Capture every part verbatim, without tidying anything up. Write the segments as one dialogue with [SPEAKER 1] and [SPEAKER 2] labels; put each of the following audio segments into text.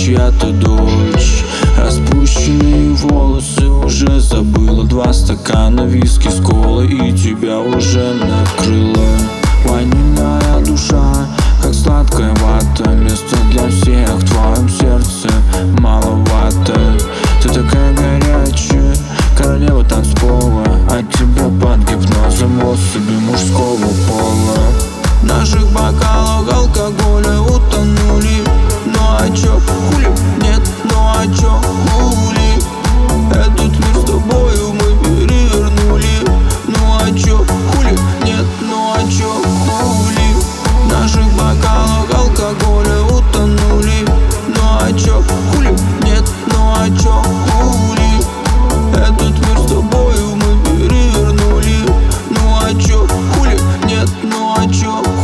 [SPEAKER 1] чья-то дочь. Распущенные волосы, уже забыла два стакана виски с колой, и тебя уже накрыла ванильная душа, как сладкая вата. Место для всех в твоем сердце маловато. Ты такая горячая, королева танцпола, от тебя под гипнозом особи мужского пола. В наших бокалах алкоголя утонули. Ну а чё, хули? Нет, ну а чё, хули? Этот мир с тобою мы перевернули. Ну а чё, хули? Нет, ну а чё, хули? В наших бокалах алкоголя утонули. Ну а чё, хули? Нет, ну а чё, хули? Этот мир с тобою мы перевернули. Ну а чё, хули? Нет, ну а чё, хули?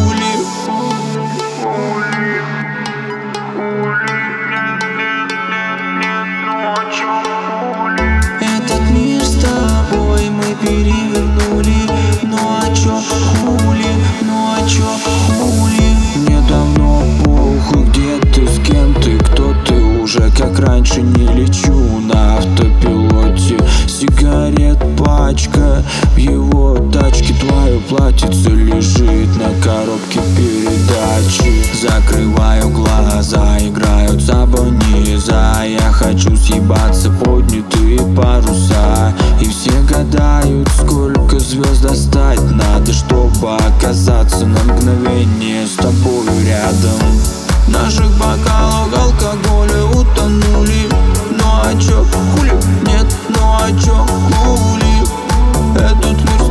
[SPEAKER 1] Этот мир с тобой мы перевернули. Ну а чё, хули? Ну а чё, хули? Мне давно похуй, где ты, с кем ты, кто ты. Уже как раньше не лечу на автопилоте. Сигарет пачка в его тачке. Твое платьице лежит на коробке передачи. Закрываю глаза, играют сабониза. Я хочу съебаться, поднятые паруса. И все гадают, сколько звезд достать надо, чтобы оказаться на мгновение с тобой рядом. В наших бокалах алкоголя утонули. Ну а чё, хули? Нет, ну а чё, хули? Этот мир